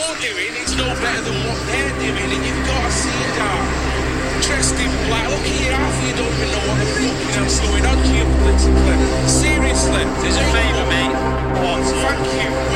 you're doing is no better than what they're doing, and you've got to see that. Dressed in black, look here, half of you don't even know what the fucking hell's going on geopolitically. Seriously. There's a favour, mate. What? Thank you.